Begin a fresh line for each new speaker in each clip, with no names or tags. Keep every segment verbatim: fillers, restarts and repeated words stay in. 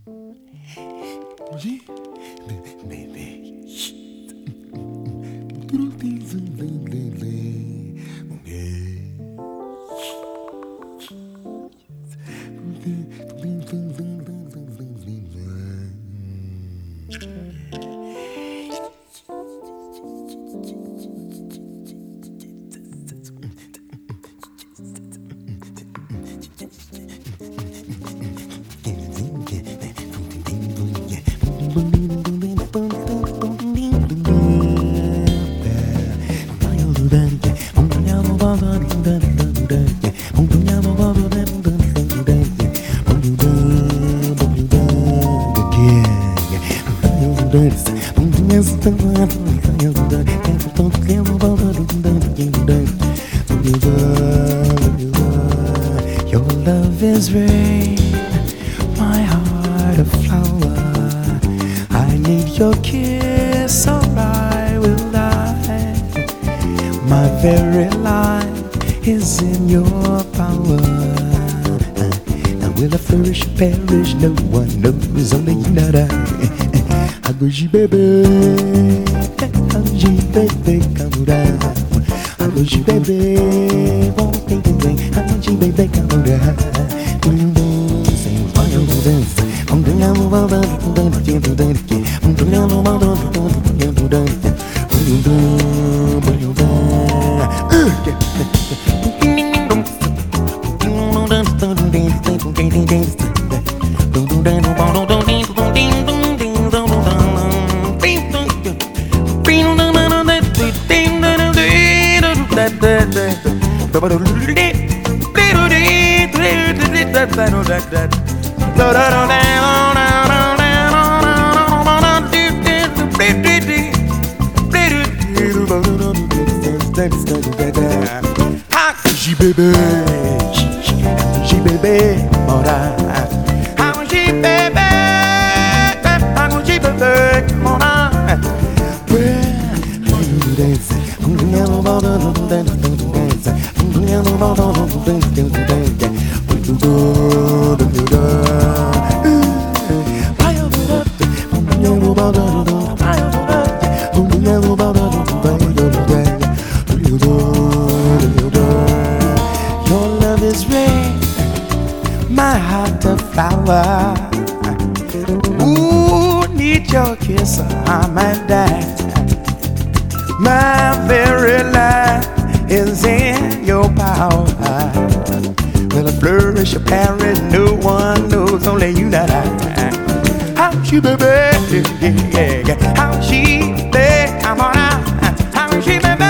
Baby, baby, your love is rain, my heart a flower. I need your kiss or I will die. My very life is in your power. Now will I flourish or perish? No one knows, only you know that. I wish you, baby, I wish you, baby, come down. I wish you, baby, won't think and think. I wish you, baby, come down. Do you know, say, why you do this? I'm doing all about that, I'm doing it, I'm doing it, I'm doing all about that, I'm doing it, I'm doing it. What you do, what you do? She baby, she baby, alright. How she baby, how she baby, alright. Well, you dance, I'm doing all about the dance, I'm doing all about the dance. When you go, when you go, I am up, I'm doing all about the, I am up, I'm doing all about the dance. When you go, when you go, your love is rain, my heart a flower. Ooh, need your kiss, I'm a dance. My very life is in your power. Will I flourish or perish? No one knows, only you know that. How she baby, yeah, yeah. How she baby, come on out. How she baby,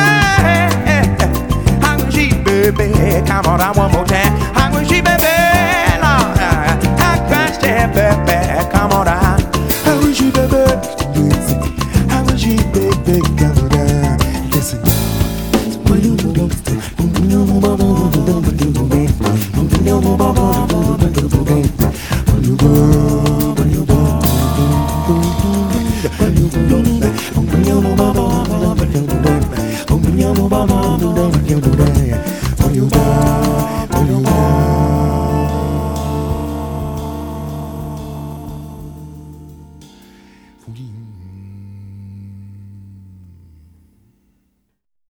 how she baby, come on out one more time. How she baby, Lord, how can she baby, come on out. How she baby, how she baby, come on out. Listen. When you do this, when you go, when you go, when you go,